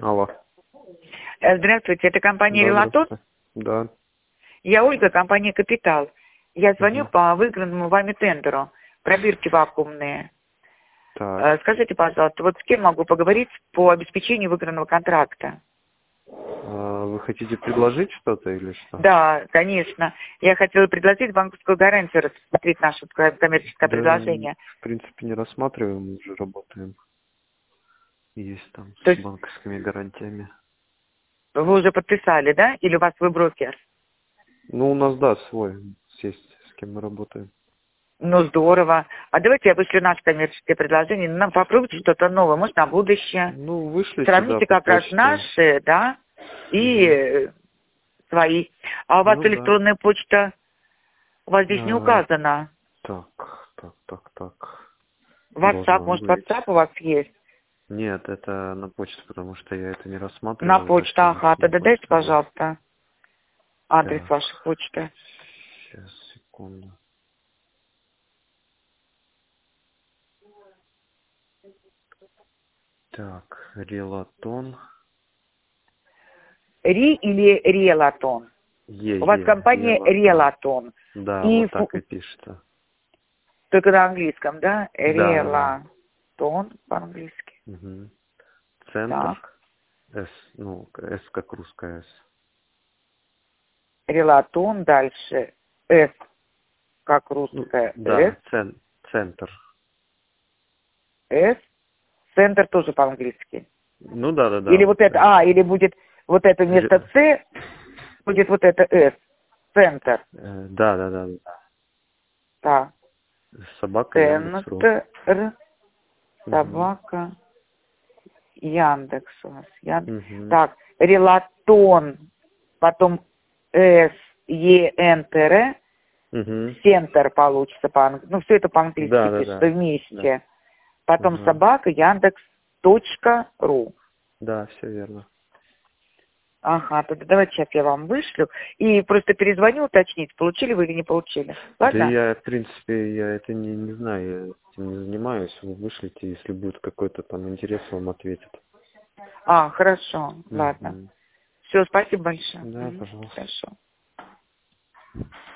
Алло. Здравствуйте, это компания Да, «Релатор». здравствуйте. Да. Я Ольга, компания «Капитал». Я звоню Мгм. по выигранному вами тендеру. Пробирки вакуумные. Так. Скажите, пожалуйста, вот с кем могу поговорить по обеспечению выигранного контракта? Вы хотите предложить что-то или что? Да, конечно. Я хотела предложить банковскую гарантию, рассмотреть наше коммерческое Да, предложение. в принципе, не рассматриваем, мы уже работаем. Есть там То с есть банковскими гарантиями. вы уже подписали, да? Или у вас свой брокер? Ну, у нас, да, свой есть, с кем мы работаем. Ну, здорово. А давайте я вышлю наше коммерческое предложение. Нам попробуйте что-то новое, может, на будущее. Ну, вышлите, да, Сравните по как раз почте. наши, да, и Угу. свои. А у вас Ну, да. электронная почта, у вас здесь не А, указана. так. WhatsApp, Должно может, быть. WhatsApp у вас есть? Нет, это на почту, потому что я это не На рассматривал, это почту, все ага. на Тогда дайте, почту, да. пожалуйста, адрес Так, вашей почты. сейчас, секунду. Так, релатон. Ри или Релатон? У вас компания Релатон. Релатон. Да, И вот так и пишется. только на английском, да? Да. Релатон по-английски. Угу. Центр. Так. С, ну, С как русская С. Релатон, дальше С, как Ну, русская С. да, центр. С. Центр тоже по-английски. Ну да, Или вот вот. это, или будет вот это вместо С, будет вот это С. Центр. Да. Так. Собака Яндекс.ру. Центр. Угу. Собака. Яндекс у нас. Угу. Так. Релатон. Потом С, Е, Н, Т, Р. Угу. Центр получится по-английски. Ну, все это по-английски пишется Да. вместе. Потом Ага. собака Яндекс.ру. Да, все верно. Ага, тогда давайте сейчас я вам вышлю. И просто перезвоню уточнить, получили вы или не получили. Да Ладно? я, в принципе, я это не знаю, я этим не занимаюсь. Вы вышлите, если будет какой-то там интерес, вам ответят. Хорошо. Ладно. Угу. Все, спасибо большое. Да, пожалуйста. Хорошо.